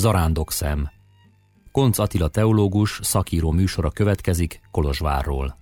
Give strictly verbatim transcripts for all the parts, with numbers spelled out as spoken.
Zarándokszem. Koncz Attila teológus szakíró műsora következik Kolozsvárról.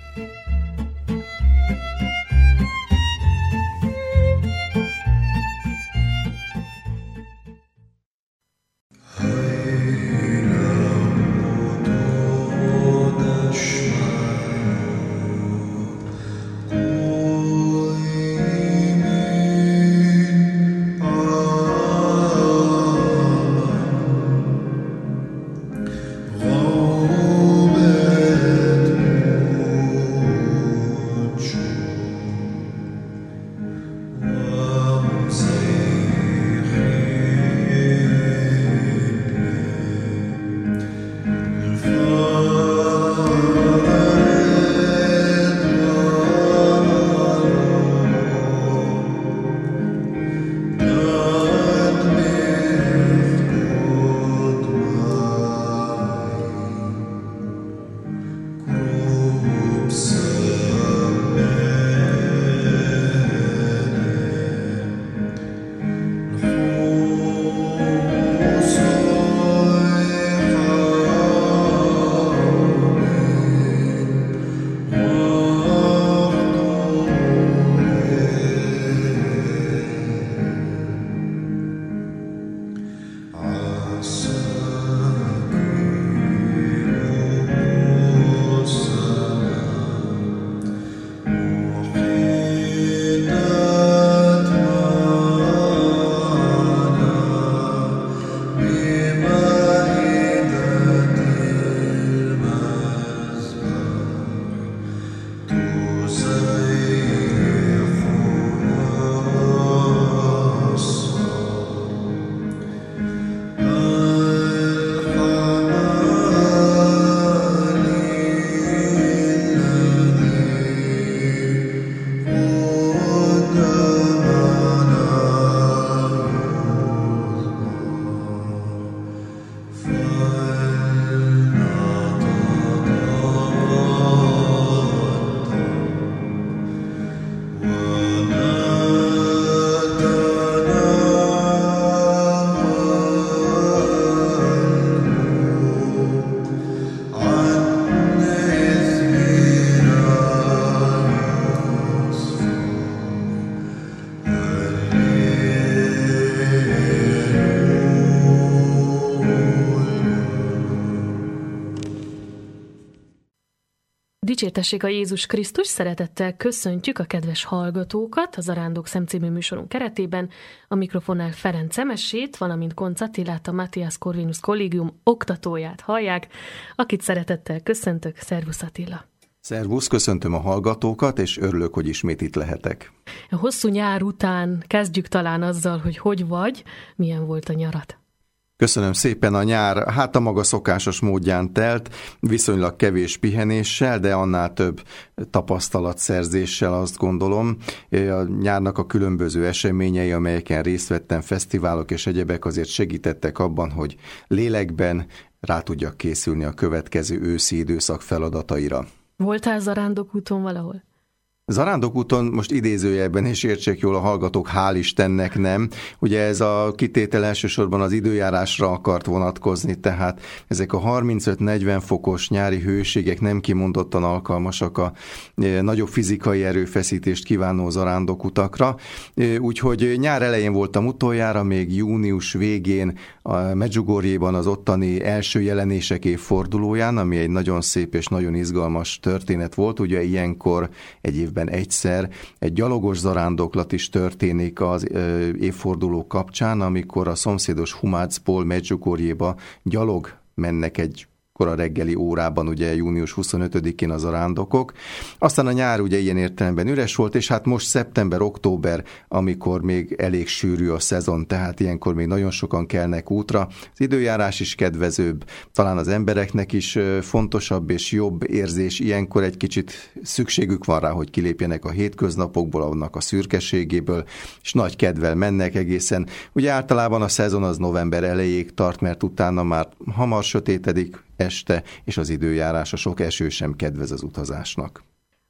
Dicsértessék a Jézus Krisztus, szeretettel köszöntjük a kedves hallgatókat a Zarándokszem című műsorunk keretében. A mikrofonnál Ferenc Emesét, valamint Koncz Attilát, a Matthias Corvinus Kollégium oktatóját hallják, akit szeretettel köszöntök. Szervusz Attila! Szervusz, köszöntöm a hallgatókat, és örülök, hogy ismét itt lehetek. A hosszú nyár után kezdjük talán azzal, hogy hogy vagy, milyen volt a nyarad? Köszönöm szépen, a nyár, hát a maga szokásos módján telt, viszonylag kevés pihenéssel, de annál több tapasztalatszerzéssel, azt gondolom. A nyárnak a különböző eseményei, amelyeken részt vettem, fesztiválok és egyebek azért segítettek abban, hogy lélekben rá tudjak készülni a következő őszi időszak feladataira. Voltál zarándokúton valahol? Zarándokúton most idézőjelben is értsék jól a hallgatók, hál' Istennek nem. Ugye ez a kitétel elsősorban az időjárásra akart vonatkozni, tehát ezek a harmincöt-negyven fokos nyári hőségek nem kimondottan alkalmasak a nagyobb fizikai erőfeszítést kívánó zarándokutakra. Úgyhogy nyár elején voltam utoljára, még június végén a Medjugorjéban az ottani első jelenések évfordulóján, ami egy nagyon szép és nagyon izgalmas történet volt. Ugye ilyenkor egy év egyszer egy gyalogos zarándoklat is történik az évforduló kapcsán, amikor a szomszédos Humácból Medjugorjéba gyalog mennek egy kora reggeli órában, ugye június huszonötödikén a zarándokok. Aztán a nyár ugye ilyen értelemben üres volt, és hát most szeptember-október, amikor még elég sűrű a szezon, tehát ilyenkor még nagyon sokan kelnek útra. Az időjárás is kedvezőbb, talán az embereknek is fontosabb és jobb érzés, ilyenkor egy kicsit szükségük van rá, hogy kilépjenek a hétköznapokból, annak a szürkeségéből, és nagy kedvel mennek egészen. Ugye általában a szezon az november elejéig tart, mert utána már hamar sötétedik este, és az időjárás, a sok eső sem kedvez az utazásnak.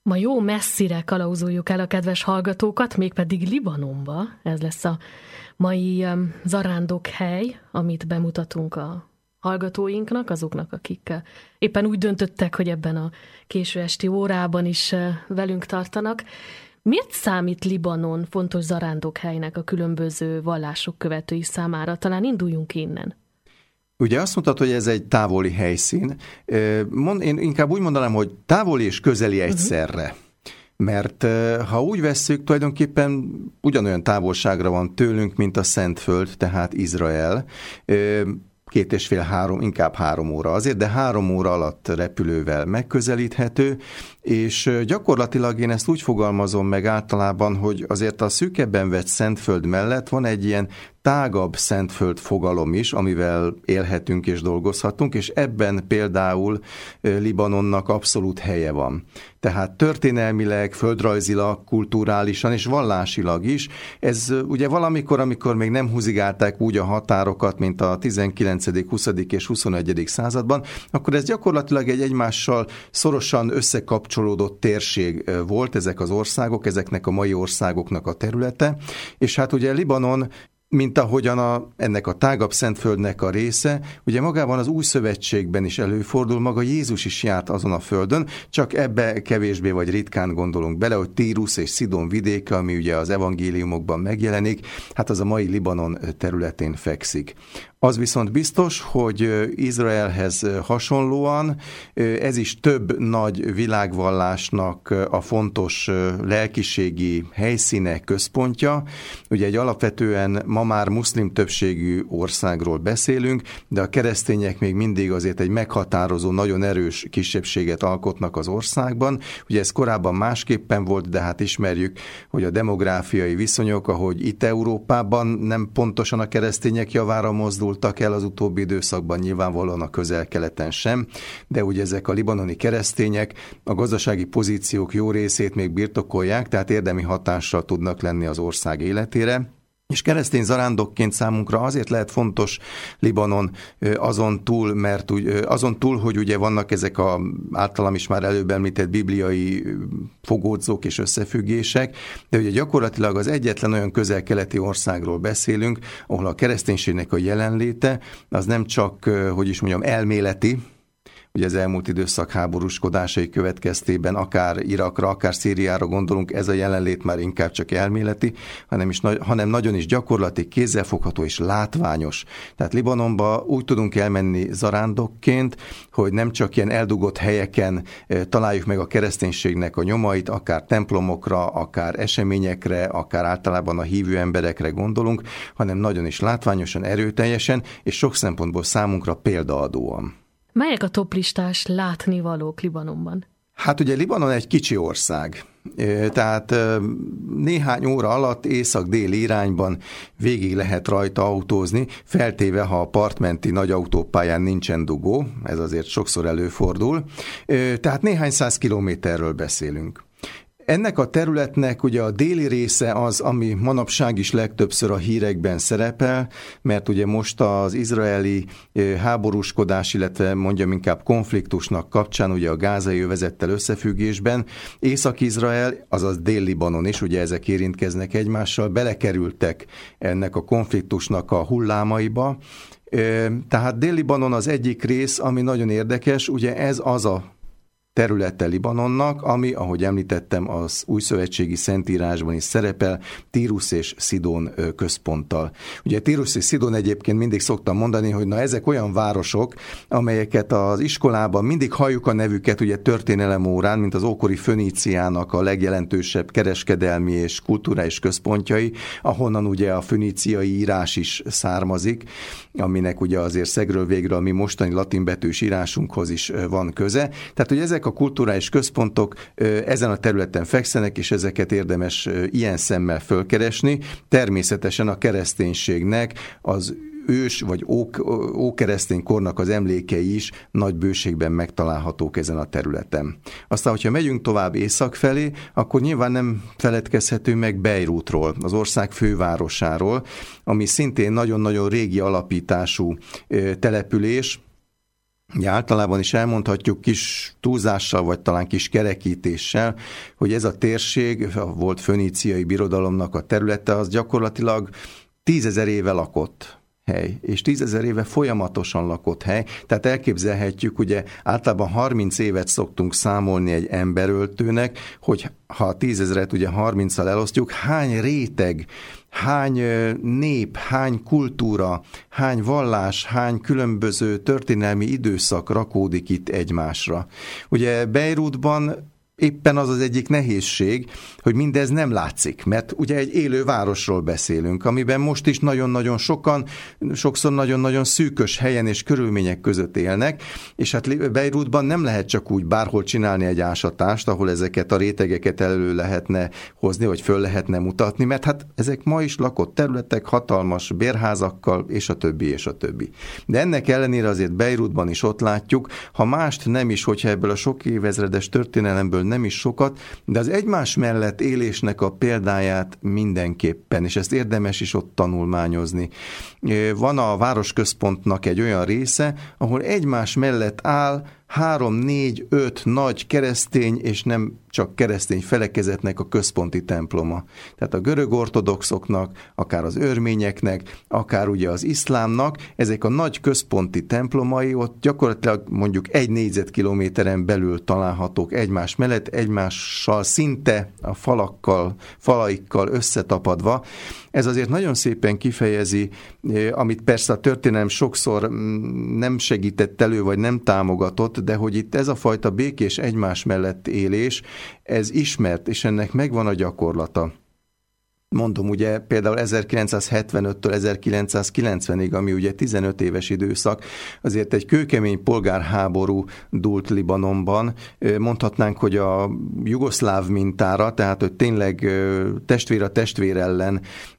Ma jó messzire kalauzoljuk el a kedves hallgatókat, mégpedig Libanonba. Ez lesz a mai um, zarándokhely, amit bemutatunk a hallgatóinknak, azoknak, akik uh, éppen úgy döntöttek, hogy ebben a késő esti órában is uh, velünk tartanak. Miért számít Libanon fontos zarándokhelynek a különböző vallások követői számára? Talán induljunk innen. Ugye azt mondtad, hogy ez egy távoli helyszín. Én inkább úgy mondanám, hogy távoli és közeli egyszerre. Uh-huh. Mert ha úgy vesszük, tulajdonképpen ugyanolyan távolságra van tőlünk, mint a Szentföld, tehát Izrael. Két és fél, három, inkább három óra azért, de három óra alatt repülővel megközelíthető, és gyakorlatilag én ezt úgy fogalmazom meg általában, hogy azért a szűkebben vett Szentföld mellett van egy ilyen tágabb Szentföld fogalom is, amivel élhetünk és dolgozhatunk, és ebben például Libanonnak abszolút helye van. Tehát történelmileg, földrajzilag, kulturálisan és vallásilag is. Ez ugye valamikor, amikor még nem húzigálták úgy a határokat, mint a tizenkilencedik, huszadik és huszonegyedik században, akkor ez gyakorlatilag egy egymással szorosan összekapcsolódott térség volt, ezek az országok, ezeknek a mai országoknak a területe, és hát ugye Libanon, mint ahogyan a, ennek a tágabb Szentföldnek a része, ugye magában az Új Szövetségben is előfordul, maga Jézus is járt azon a földön, csak ebbe kevésbé vagy ritkán gondolunk bele, hogy Tírus és Szidon vidéke, ami ugye az evangéliumokban megjelenik, hát az a mai Libanon területén fekszik. Az viszont biztos, hogy Izraelhez hasonlóan ez is több nagy világvallásnak a fontos lelkiségi helyszíne, központja. Ugye egy alapvetően ma már muszlim többségű országról beszélünk, de a keresztények még mindig azért egy meghatározó, nagyon erős kisebbséget alkotnak az országban. Ugye ez korábban másképpen volt, de hát ismerjük, hogy a demográfiai viszonyok, ahogy itt Európában nem pontosan a keresztények javára mozdult el az utóbbi időszakban, nyilvánvalóan a Közel-Keleten sem, de ugye ezek a libanoni keresztények a gazdasági pozíciók jó részét még birtokolják, tehát érdemi hatással tudnak lenni az ország életére. És keresztény zarándokként számunkra azért lehet fontos Libanon azon túl, mert azon túl, hogy ugye vannak ezek a általam is már előbb említett bibliai fogódzók és összefüggések, de ugye gyakorlatilag az egyetlen olyan közel-keleti országról beszélünk, ahol a kereszténységnek a jelenléte az nem csak, hogy is mondjam, elméleti, ugye az elmúlt időszak háborúskodásai következtében akár Irakra, akár Szíriára gondolunk, ez a jelenlét már inkább csak elméleti, hanem, is, hanem nagyon is gyakorlati, kézzelfogható és látványos. Tehát Libanonba úgy tudunk elmenni zarándokként, hogy nem csak ilyen eldugott helyeken találjuk meg a kereszténységnek a nyomait, akár templomokra, akár eseményekre, akár általában a hívő emberekre gondolunk, hanem nagyon is látványosan, erőteljesen, és sok szempontból számunkra példaadóan. Melyek a toplistás látnivalók Libanonban? Hát ugye Libanon egy kicsi ország, tehát néhány óra alatt észak-déli irányban végig lehet rajta autózni, feltéve, ha a partmenti nagy autópályán nincsen dugó, ez azért sokszor előfordul, tehát néhány száz kilométerről beszélünk. Ennek a területnek ugye a déli része az, ami manapság is legtöbbször a hírekben szerepel, mert ugye most az izraeli háborúskodás, illetve mondjam inkább konfliktusnak kapcsán, ugye a gázai övezettel összefüggésben, Észak-Izrael, azaz Dél-Libanon is, ugye ezek érintkeznek egymással, belekerültek ennek a konfliktusnak a hullámaiba. Tehát Dél-Libanon az egyik rész, ami nagyon érdekes, ugye ez az a területe Libanonnak, ami, ahogy említettem, az újszövetségi szentírásban is szerepel, Tírus és Szidon központtal. Ugye Tírus és Szidon egyébként mindig szoktam mondani, hogy na ezek olyan városok, amelyeket az iskolában mindig halljuk a nevüket, ugye történelem órán, mint az ókori Föníciának a legjelentősebb kereskedelmi és kulturális központjai, ahonnan ugye a föníciai írás is származik, aminek ugye azért szegről végről a mi mostani latinbetűs írásunkhoz is van köze. Tehát, hogy ezek a kulturális központok ezen a területen fekszenek, és ezeket érdemes ilyen szemmel fölkeresni. Természetesen a kereszténységnek az ős vagy ók, ókeresztény kornak az emlékei is nagy bőségben megtalálhatók ezen a területen. Aztán, hogyha megyünk tovább észak felé, akkor nyilván nem feledkezhető meg Beirutról, az ország fővárosáról, ami szintén nagyon-nagyon régi alapítású település, Ugye általában is elmondhatjuk kis túlzással, vagy talán kis kerekítéssel, hogy ez a térség, a volt föníciai birodalomnak a területe, az gyakorlatilag tízezer éve lakott hely, és tízezer éve folyamatosan lakott hely, tehát elképzelhetjük, ugye általában harminc évet szoktunk számolni egy emberöltőnek, hogy ha a tízezret ugye harminccal elosztjuk, hány réteg, hány nép, hány kultúra, hány vallás, hány különböző történelmi időszak rakódik itt egymásra. Ugye Beirutban éppen az az egyik nehézség, hogy mindez nem látszik, mert ugye egy élő városról beszélünk, amiben most is nagyon-nagyon sokan, sokszor nagyon-nagyon szűkös helyen és körülmények között élnek, és hát Beirutban nem lehet csak úgy bárhol csinálni egy ásatást, ahol ezeket a rétegeket elő lehetne hozni, vagy föl lehetne mutatni, mert hát ezek ma is lakott területek, hatalmas bérházakkal, és a többi, és a többi. De ennek ellenére azért Beirutban is ott látjuk, ha mást nem is, hogyha ebből a sok évezredes történelemből nem is sokat, de az egymás mellett élésnek a példáját mindenképpen, és ezt érdemes is ott tanulmányozni. Van a városközpontnak egy olyan része, ahol egymás mellett áll három, négy, öt nagy keresztény, és nem csak keresztény felekezetnek a központi temploma. Tehát a görög ortodoxoknak, akár az örményeknek, akár ugye az iszlámnak, ezek a nagy központi templomai ott gyakorlatilag mondjuk egy négyzetkilométeren belül találhatók egymás mellett, egymással szinte a falakkal, falaikkal összetapadva. Ez azért nagyon szépen kifejezi, amit persze a történelem sokszor nem segített elő, vagy nem támogatott, de hogy itt ez a fajta békés egymás mellett élés, ez ismert, és ennek megvan a gyakorlata. Mondom, ugye például ezerkilencszázhetvenöttől ezerkilencszázkilencvenig, ami ugye tizenöt éves időszak, azért egy kőkemény polgárháború dúlt Libanonban. Mondhatnánk, hogy a jugoszláv mintára, tehát hogy tényleg testvér a testvér ellen,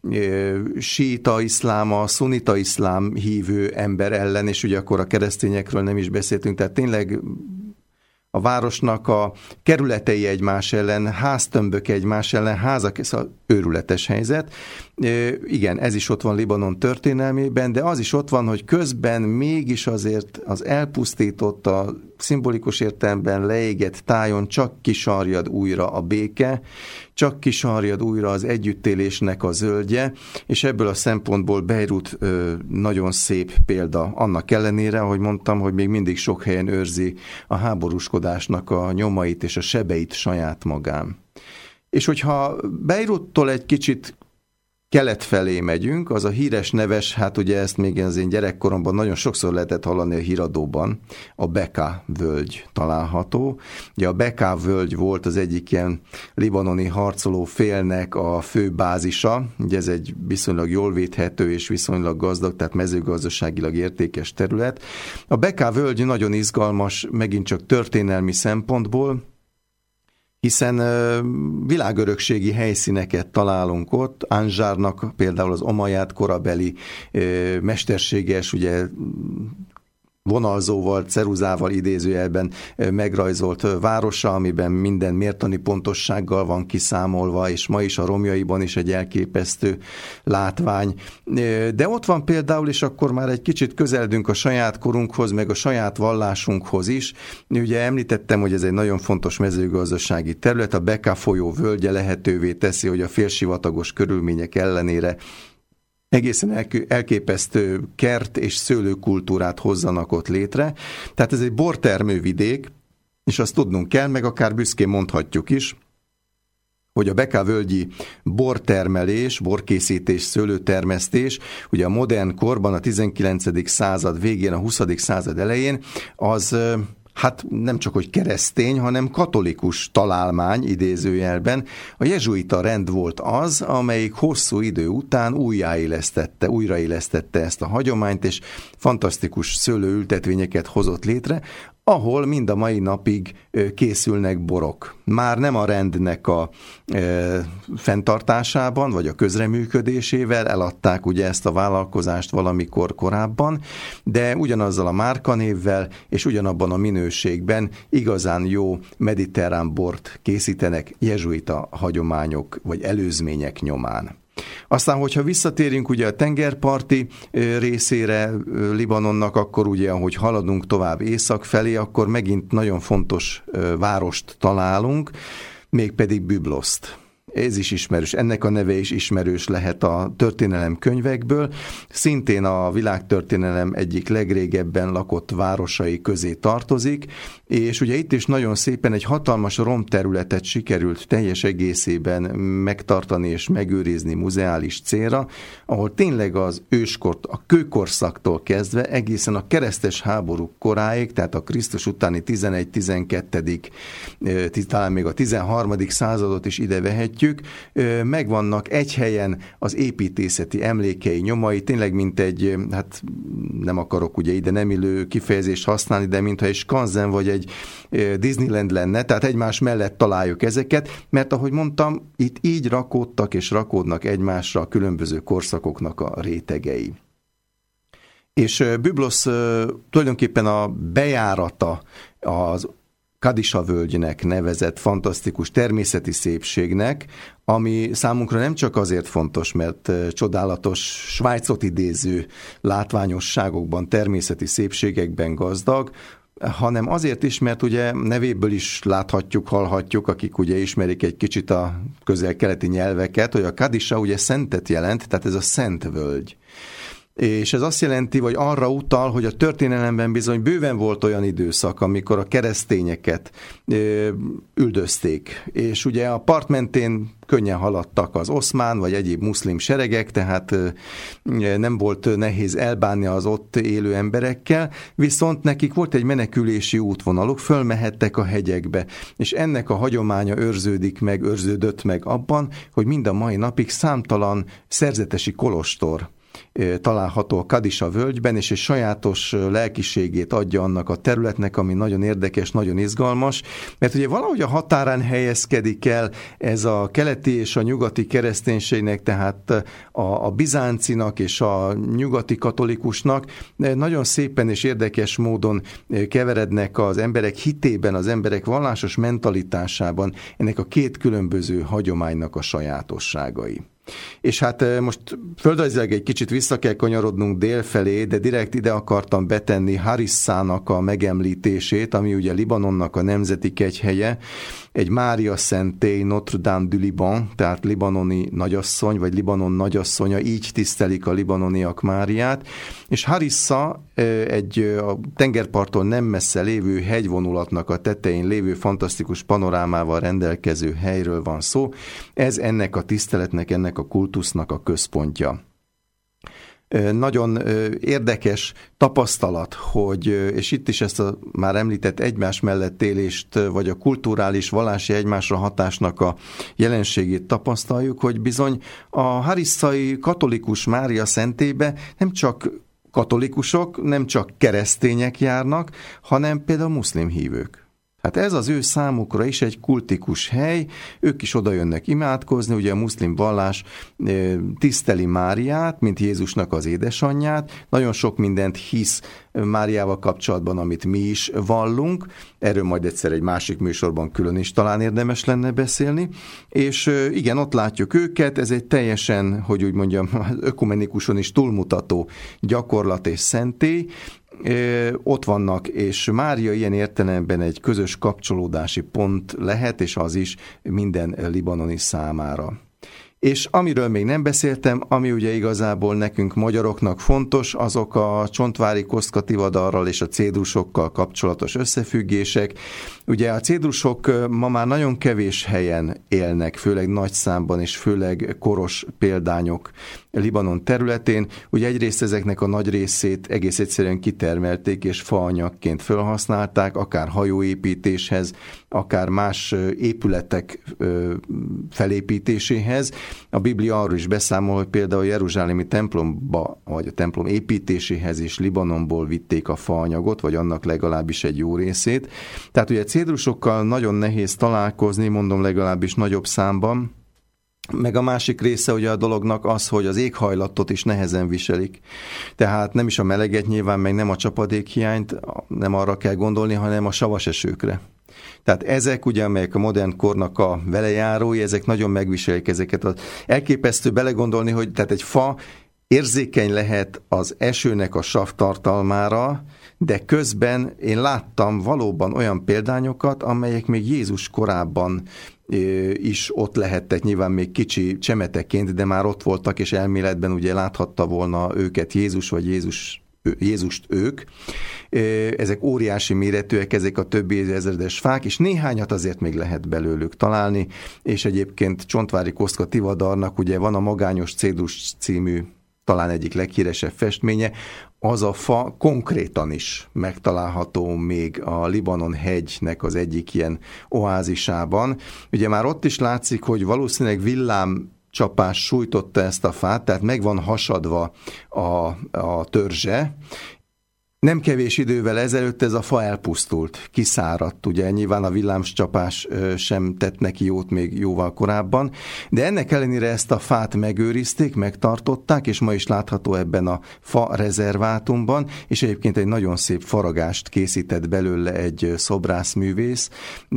síita iszlám, a szunita iszlám hívő ember ellen, és ugye akkor a keresztényekről nem is beszéltünk, tehát tényleg a városnak a kerületei egymás ellen, háztömbök egymás ellen, házak, ez az őrületes helyzet. Igen, ez is ott van Libanon történelmében, de az is ott van, hogy közben mégis azért az elpusztított, a szimbolikus értelemben leégett tájon csak kisarjad újra a béke, csak kisarjad újra az együttélésnek a zöldje, és ebből a szempontból Beirut nagyon szép példa. Annak ellenére, ahogy mondtam, hogy még mindig sok helyen őrzi a háborúskodásnak a nyomait és a sebeit saját magán. És hogyha Beiruttól egy kicsit kelet felé megyünk, az a híres neves, hát ugye ezt még az én gyerekkoromban nagyon sokszor lehetett hallani a híradóban, a Bekaa völgy található. Ugye a Bekaa völgy volt az egyik ilyen libanoni harcoló félnek a fő bázisa, ugye ez egy viszonylag jól védhető és viszonylag gazdag, tehát mezőgazdaságilag értékes terület. A Bekaa völgy nagyon izgalmas, megint csak történelmi szempontból, hiszen világörökségi helyszíneket találunk ott, Anzsárnak például az omaját korabeli mesterséges, ugye vonalzóval, ceruzával idézőjelben megrajzolt városa, amiben minden mértani pontossággal van kiszámolva, és ma is a romjaiban is egy elképesztő látvány. De ott van például, és akkor már egy kicsit közeledünk a saját korunkhoz, meg a saját vallásunkhoz is. Ugye említettem, hogy ez egy nagyon fontos mezőgazdasági terület, a Bekaa folyó völgye lehetővé teszi, hogy a félsivatagos körülmények ellenére egészen elképesztő kert és szőlőkultúrát hozzanak ott létre. Tehát ez egy bortermő vidék, és azt tudnunk kell, meg akár büszkén mondhatjuk is, hogy a Bekaa völgyi bortermelés, borkészítés, szőlőtermesztés, ugye a modern korban, a tizenkilencedik század végén, a huszadik század elején, az hát nem csak hogy keresztény, hanem katolikus találmány idézőjelben. A jezsuita rend volt az, amelyik hosszú idő után újjáélesztette, újraélesztette ezt a hagyományt, és fantasztikus szőlőültetvényeket hozott létre, ahol mind a mai napig készülnek borok. Már nem a rendnek a e, fenntartásában, vagy a közreműködésével eladták ugye ezt a vállalkozást valamikor korábban, de ugyanazzal a márkanévvel és ugyanabban a minőségben igazán jó mediterrán bort készítenek jezsuita hagyományok vagy előzmények nyomán. Aztán, hogyha visszatérünk ugye a tengerparti részére Libanonnak, akkor ugye, ahogy haladunk tovább észak felé, akkor megint nagyon fontos várost találunk, mégpedig Bübloszt. Ez is ismerős, ennek a neve is ismerős lehet a történelem könyvekből. Szintén a világtörténelem egyik legrégebben lakott városai közé tartozik, és ugye itt is nagyon szépen egy hatalmas romterületet sikerült teljes egészében megtartani és megőrizni muzeális célra, ahol tényleg az őskort, a kőkorszaktól kezdve egészen a keresztes háború koráig, tehát a Krisztus utáni tizenegy-tizenkettedik talán még a tizenharmadik századot is ide vehetjük, megvannak egy helyen az építészeti emlékei, nyomai, tényleg mint egy, hát nem akarok ugye ide nem illő kifejezést használni, de mintha egy skanzen vagy egy Disneyland lenne, tehát egymás mellett találjuk ezeket, mert ahogy mondtam, itt így rakódtak és rakódnak egymásra a különböző korszakoknak a rétegei. És Byblos tulajdonképpen a bejárata az Kadisa völgynek nevezett fantasztikus természeti szépségnek, ami számunkra nem csak azért fontos, mert csodálatos Svájcot idéző látványosságokban, természeti szépségekben gazdag, hanem azért is, mert ugye nevéből is láthatjuk, hallhatjuk, akik ugye ismerik egy kicsit a közel-keleti nyelveket, hogy a Kadisa ugye szentet jelent, tehát ez a szent völgy. És ez azt jelenti, vagy arra utal, hogy a történelemben bizony bőven volt olyan időszak, amikor a keresztényeket ö, üldözték. És ugye a part mentén könnyen haladtak az oszmán vagy egyéb muszlim seregek, tehát ö, nem volt nehéz elbánni az ott élő emberekkel, viszont nekik volt egy menekülési útvonaluk, fölmehettek a hegyekbe, és ennek a hagyománya őrződik meg, őrződött meg abban, hogy mind a mai napig számtalan szerzetesi kolostor található a Kadisa völgyben, és egy sajátos lelkiségét adja annak a területnek, ami nagyon érdekes, nagyon izgalmas, mert ugye valahogy a határán helyezkedik el ez a keleti és a nyugati kereszténységnek, tehát a, a bizáncinak és a nyugati katolikusnak nagyon szépen és érdekes módon keverednek az emberek hitében, az emberek vallásos mentalitásában ennek a két különböző hagyománynak a sajátosságai. És hát most földrajzilag egy kicsit vissza kell kanyarodnunk délfelé, de direkt ide akartam betenni Harisszának a megemlítését, ami ugye Libanonnak a nemzeti kegyhelye, egy Mária szentély, Notre Dame du Liban, tehát libanoni nagyasszony, vagy Libanon nagyasszonya, így tisztelik a libanoniak Máriát, és Harissa egy a tengerparttól nem messze lévő hegyvonulatnak a tetején lévő fantasztikus panorámával rendelkező helyről van szó. Ez ennek a tiszteletnek, ennek a kultusznak a központja. Nagyon érdekes tapasztalat, hogy, és itt is ezt a már említett egymás mellett élést, vagy a kulturális, vallási egymásra hatásnak a jelenségét tapasztaljuk, hogy bizony a harisszai katolikus Mária szentélybe nem csak katolikusok, nem csak keresztények járnak, hanem például muszlim hívők. Hát ez az ő számukra is egy kultikus hely, ők is oda jönnek imádkozni, ugye a muszlim vallás tiszteli Máriát, mint Jézusnak az édesanyját, nagyon sok mindent hisz Máriával kapcsolatban, amit mi is vallunk, erről majd egyszer egy másik műsorban külön is talán érdemes lenne beszélni, és igen, ott látjuk őket, ez egy teljesen, hogy úgy mondjam, ökumenikuson is túlmutató gyakorlat és szentély, ott vannak, és Mária ilyen értelemben egy közös kapcsolódási pont lehet, és az is minden libanoni számára. És amiről még nem beszéltem, ami ugye igazából nekünk magyaroknak fontos, azok a csontvári kosztkativadarral és a cédrusokkal kapcsolatos összefüggések. Ugye a cédrusok ma már nagyon kevés helyen élnek, főleg nagy számban és főleg koros példányok Libanon területén. Ugye egyrészt ezeknek a nagy részét egész egyszerűen kitermelték és faanyagként felhasználták, akár hajóépítéshez, akár más épületek felépítéséhez. A Biblia arról is beszámol, hogy például a jeruzsálemi templomba, vagy a templom építéséhez is Libanonból vitték a faanyagot, vagy annak legalábbis egy jó részét. Tehát ugye cédrusokkal nagyon nehéz találkozni, mondom legalábbis nagyobb számban. Meg a másik része ugye a dolognak az, hogy az éghajlatot is nehezen viselik. Tehát nem is a meleget nyilván, meg nem a csapadékhiányt, nem arra kell gondolni, hanem a savas esőkre. Tehát ezek ugye, amelyek a modern kornak a velejárói, ezek nagyon megviselik ezeket. Az elképesztő belegondolni, hogy tehát egy fa érzékeny lehet az esőnek a sav tartalmára, de közben én láttam valóban olyan példányokat, amelyek még Jézus korában is ott lehettek, nyilván még kicsi csemeteként, de már ott voltak, és elméletben ugye láthatta volna őket Jézus, vagy Jézus, Jézust ők. Ezek óriási méretűek, ezek a több ezredes fák, és néhányat azért még lehet belőlük találni, és egyébként Csontváry Kosztka Tivadarnak ugye van a Magányos Cédus című talán egyik leghíresebb festménye, az a fa konkrétan is megtalálható még a Libanon hegynek az egyik ilyen oázisában. Ugye már ott is látszik, hogy valószínűleg villámcsapás sújtotta ezt a fát, tehát meg van hasadva a, a törzse. Nem kevés idővel ezelőtt ez a fa elpusztult, kiszáradt, ugye nyilván a villámcsapás sem tett neki jót még jóval korábban, de ennek ellenére ezt a fát megőrizték, megtartották, és ma is látható ebben a fa rezervátumban, és egyébként egy nagyon szép faragást készített belőle egy szobrászművész,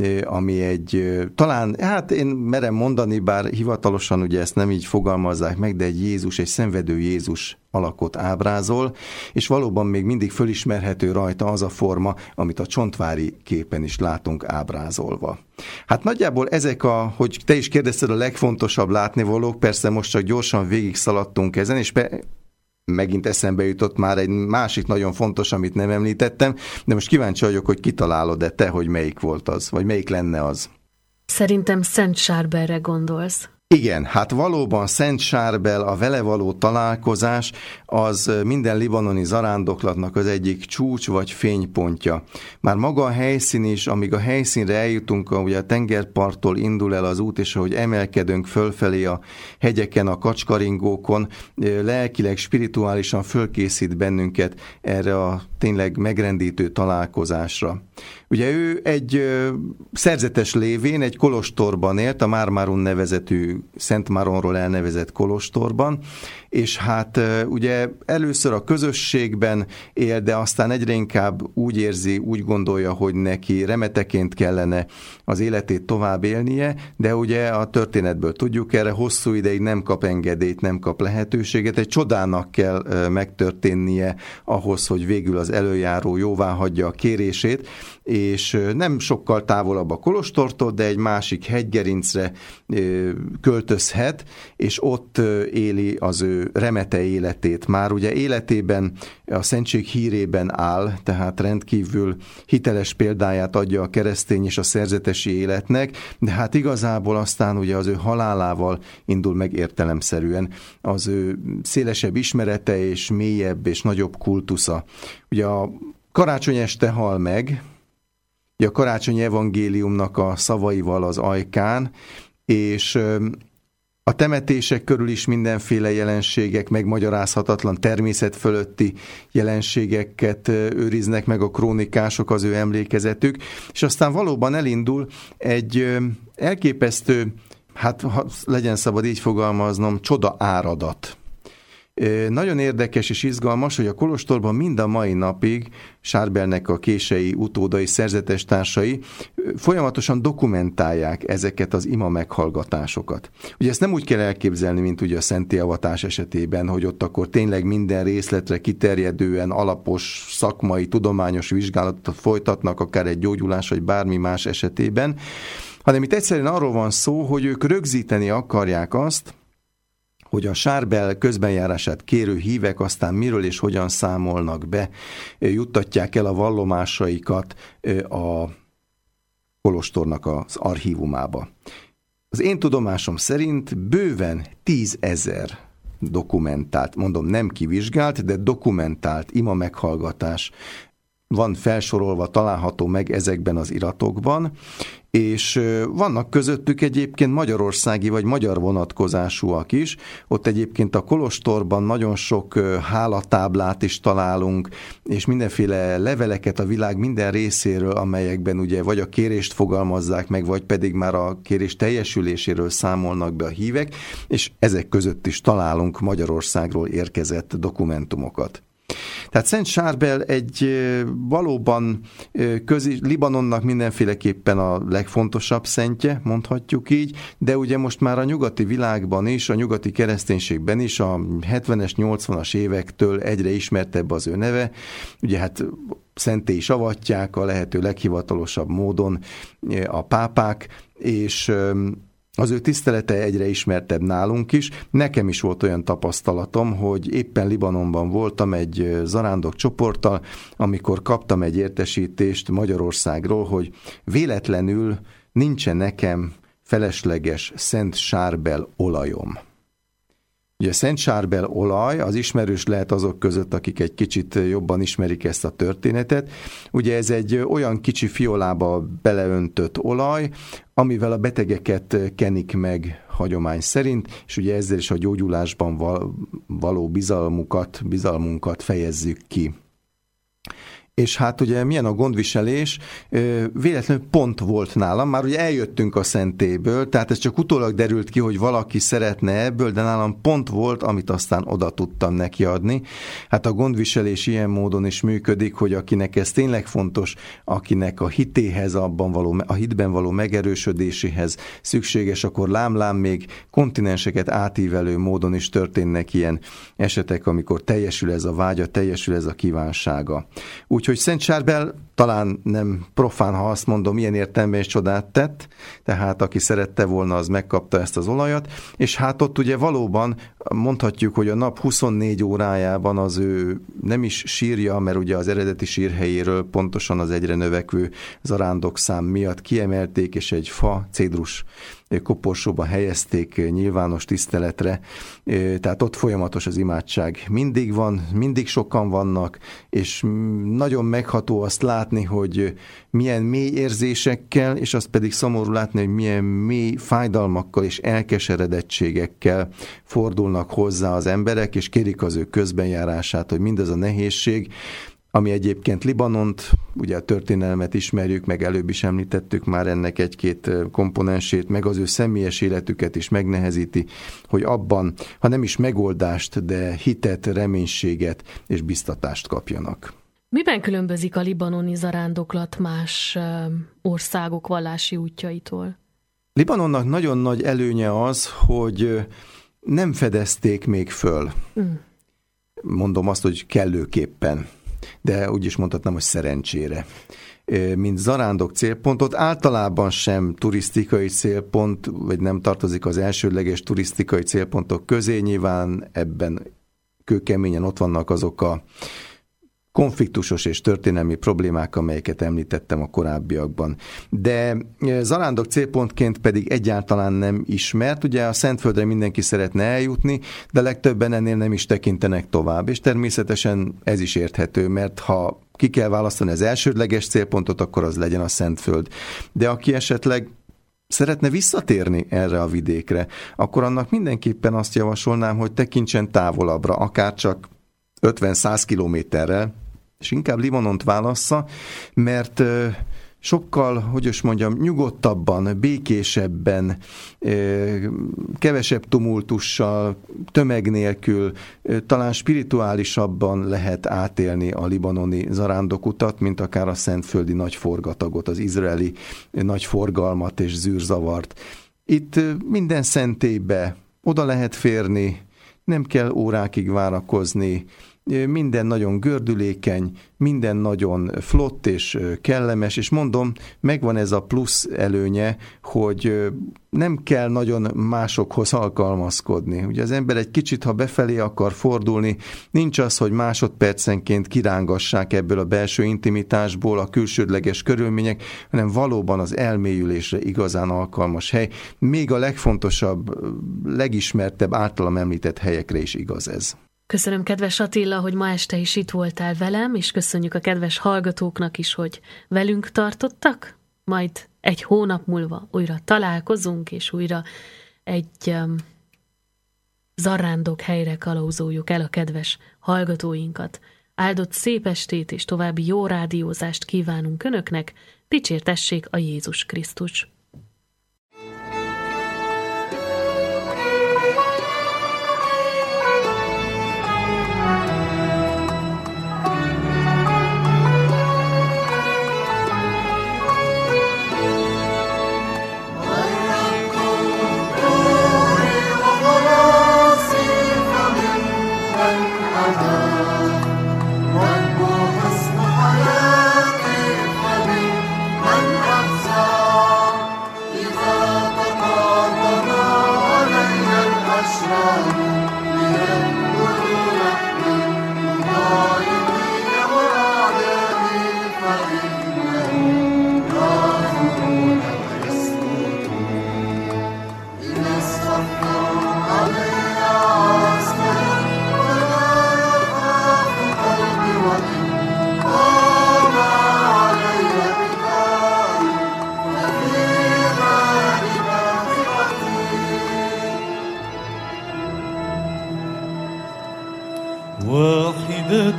ami egy talán, hát én merem mondani, bár hivatalosan ugye ezt nem így fogalmazzák meg, de egy Jézus, egy szenvedő Jézus alakot ábrázol, és valóban még mindig fölismerhető rajta az a forma, amit a csontvári képen is látunk ábrázolva. Hát nagyjából ezek a, hogy te is kérdezted, a legfontosabb látnivalók, persze most csak gyorsan végig szaladtunk ezen, és be, megint eszembe jutott már egy másik nagyon fontos, amit nem említettem, de most kíváncsi vagyok, hogy kitalálod-e te, hogy melyik volt az, vagy melyik lenne az. Szerintem Szent Sárbelre gondolsz. Igen, hát valóban Szent Sárbel, a vele való találkozás az minden libanoni zarándoklatnak az egyik csúcs vagy fénypontja. Már maga a helyszín is, amíg a helyszínre eljutunk, ugye a tengerparttól indul el az út, és ahogy emelkedünk fölfelé a hegyeken, a kacskaringókon, lelkileg, spirituálisan fölkészít bennünket erre a tényleg megrendítő találkozásra. Ugye ő egy szerzetes lévén, egy kolostorban élt, a Mármárun nevezetű Szent Máronról elnevezett kolostorban, és hát ugye először a közösségben él, de aztán egyre inkább úgy érzi, úgy gondolja, hogy neki remeteként kellene az életét tovább élnie, de ugye a történetből tudjuk, erre hosszú ideig nem kap engedélyt, nem kap lehetőséget, egy csodának kell megtörténnie ahhoz, hogy végül az előjáró jóvá hagyja a kérését, és nem sokkal távolabb a kolostortól, de egy másik hegygerincre költözhet, és ott éli az ő remete életét. Már ugye életében, a szentség hírében áll, tehát rendkívül hiteles példáját adja a keresztény és a szerzetesi életnek, de hát igazából aztán ugye az ő halálával indul meg értelemszerűen az ő szélesebb ismerete és mélyebb és nagyobb kultusza. Ugye a karácsony este hal meg, ugye a karácsonyi evangéliumnak a szavaival az ajkán, és a temetések körül is mindenféle jelenségek, megmagyarázhatatlan természet fölötti jelenségeket őriznek meg a krónikások, az ő emlékezetük, és aztán valóban elindul egy elképesztő, hát ha legyen szabad így fogalmaznom, csoda áradat. Nagyon érdekes és izgalmas, hogy a kolostorban mind a mai napig Sárbelnek a kései utódai, szerzetestársai folyamatosan dokumentálják ezeket az ima meghallgatásokat. Ugye ezt nem úgy kell elképzelni, mint ugye a szentélyavatás esetében, hogy ott akkor tényleg minden részletre kiterjedően alapos, szakmai, tudományos vizsgálatot folytatnak, akár egy gyógyulás vagy bármi más esetében, hanem itt egyszerűen arról van szó, hogy ők rögzíteni akarják azt, hogy a Sárbel közbenjárását kérő hívek aztán miről és hogyan számolnak be, juttatják el a vallomásaikat a kolostornak az archívumába. Az én tudomásom szerint bőven tízezer dokumentált, mondom nem kivizsgált, de dokumentált ima meghallgatás van felsorolva, található meg ezekben az iratokban, és vannak közöttük egyébként magyarországi vagy magyar vonatkozásúak is. Ott egyébként a kolostorban nagyon sok hálatáblát is találunk, és mindenféle leveleket a világ minden részéről, amelyekben ugye vagy a kérést fogalmazzák meg, vagy pedig már a kérés teljesüléséről számolnak be a hívek, és ezek között is találunk Magyarországról érkezett dokumentumokat. Tehát Szent Sárbel egy valóban közi, Libanonnak mindenféleképpen a legfontosabb szentje, mondhatjuk így, de ugye most már a nyugati világban is, a nyugati kereszténységben is a hetvenes, nyolcvanas évektől egyre ismertebb az ő neve. Ugye hát szentté is avatják a lehető leghivatalosabb módon a pápák, és az ő tisztelete egyre ismertebb nálunk is. Nekem is volt olyan tapasztalatom, hogy éppen Libanonban voltam egy zarándok csoporttal, amikor kaptam egy értesítést Magyarországról, hogy véletlenül nincsen nekem felesleges Szent Sárbel olajom. Ugye a Szent Sárbel olaj, az ismerős lehet azok között, akik egy kicsit jobban ismerik ezt a történetet. Ugye ez egy olyan kicsi fiolába beleöntött olaj, amivel a betegeket kenik meg hagyomány szerint, és ugye ezzel is a gyógyulásban való bizalmukat, bizalmunkat fejezzük ki. És hát ugye milyen a gondviselés, véletlenül pont volt nálam, már ugye eljöttünk a szentélyből, tehát ez csak utólag derült ki, hogy valaki szeretne ebből, de nálam pont volt, amit aztán oda tudtam neki adni. Hát a gondviselés ilyen módon is működik, hogy akinek ez tényleg fontos, akinek a hitéhez, abban való, a hitben való megerősödéséhez szükséges, akkor lám-lám még kontinenseket átívelő módon is történnek ilyen esetek, amikor teljesül ez a vágya, teljesül ez a kívánsága. Úgyhogy Szent Sárbel talán nem profán, ha azt mondom, ilyen értelemben is csodát tett, tehát aki szerette volna, az megkapta ezt az olajat, és hát ott ugye valóban mondhatjuk, hogy a nap huszonnégy órájában az ő nem is sírja, mert ugye az eredeti sírhelyéről pontosan az egyre növekvő zarándok-szám miatt kiemelték, és egy fa, cédrus koporsóba helyezték nyilvános tiszteletre, tehát ott folyamatos az imádság. Mindig van, mindig sokan vannak, és nagyon megható azt látni, hogy milyen mély érzésekkel, és azt pedig szomorú látni, hogy milyen mély fájdalmakkal és elkeseredettségekkel fordulnak hozzá az emberek, és kérik az ő közbenjárását, hogy mindez a nehézség, ami egyébként Libanont, ugye a történelmet ismerjük, meg előbb is említettük már ennek egy-két komponensét, meg az ő személyes életüket is megnehezíti, hogy abban, ha nem is megoldást, de hitet, reménységet és biztatást kapjanak. Miben különbözik a libanoni zarándoklat más országok vallási útjaitól? Libanonnak nagyon nagy előnye az, hogy nem fedezték még föl. Mm. Mondom azt, hogy kellőképpen, de úgy is mondhatnám, hogy szerencsére. Mint zarándok célpontot, általában sem turisztikai célpont, vagy nem tartozik az elsődleges turisztikai célpontok közé, nyilván ebben kőkeményen ott vannak azok a konfliktusos és történelmi problémák, amelyeket említettem a korábbiakban. De zarándok célpontként pedig egyáltalán nem ismert. Ugye a Szentföldre mindenki szeretne eljutni, de legtöbben ennél nem is tekintenek tovább. És természetesen ez is érthető, mert ha ki kell választani az elsődleges célpontot, akkor az legyen a Szentföld. De aki esetleg szeretne visszatérni erre a vidékre, akkor annak mindenképpen azt javasolnám, hogy tekintsen távolabbra, akár csak ötven-száz kilométerrel, és inkább Libanont válassza, mert sokkal, hogy is mondjam, nyugodtabban, békésebben, kevesebb tumultussal, tömeg nélkül, talán spirituálisabban lehet átélni a libanoni zarándokutat, mint akár a szentföldi nagy forgatagot, az izraeli nagy forgalmat és zűrzavart. Itt minden szentélybe oda lehet férni, nem kell órákig várakozni, minden nagyon gördülékeny, minden nagyon flott és kellemes, és mondom, megvan ez a plusz előnye, hogy nem kell nagyon másokhoz alkalmazkodni. Ugye az ember egy kicsit, ha befelé akar fordulni, nincs az, hogy másodpercenként kirángassák ebből a belső intimitásból a külsődleges körülmények, hanem valóban az elmélyülésre igazán alkalmas hely. Még a legfontosabb, legismertebb általam említett helyekre is igaz ez. Köszönöm, kedves Attila, hogy ma este is itt voltál velem, és köszönjük a kedves hallgatóknak is, hogy velünk tartottak. Majd egy hónap múlva újra találkozunk, és újra egy um, zarándok helyre kalauzoljuk el a kedves hallgatóinkat. Áldott szép estét és további jó rádiózást kívánunk Önöknek, dicsértessék a Jézus Krisztus!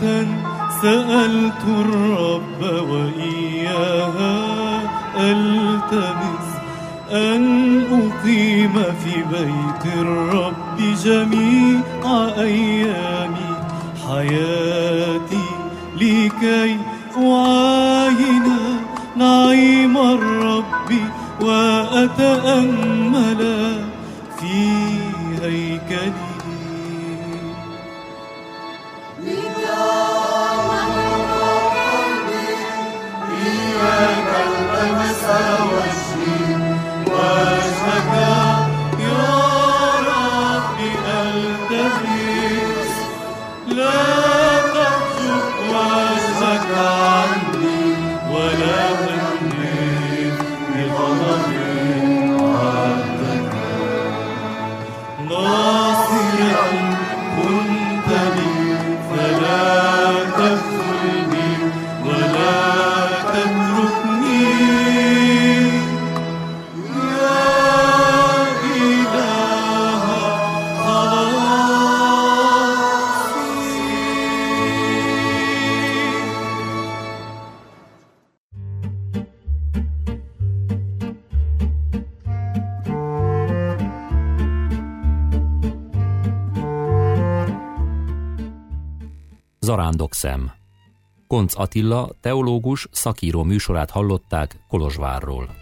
مرة سألت الرب وإياها ألتمس أن أقيم في بيت الرب جميع أيامي حياتي لكي أعاين نعيم الرب وأتأمل في هيكلي. إياك التمس وجهي وجهك يا رب ألتمس، لا تكشف وجهك عني ولا تملك بغضب عبدك. ناصرا كنت لي فلا تخذلني ولا تتركني يا إله خلاصي. Zarándokszem. Koncz Attila teológus szakíró műsorát hallották Kolozsvárról.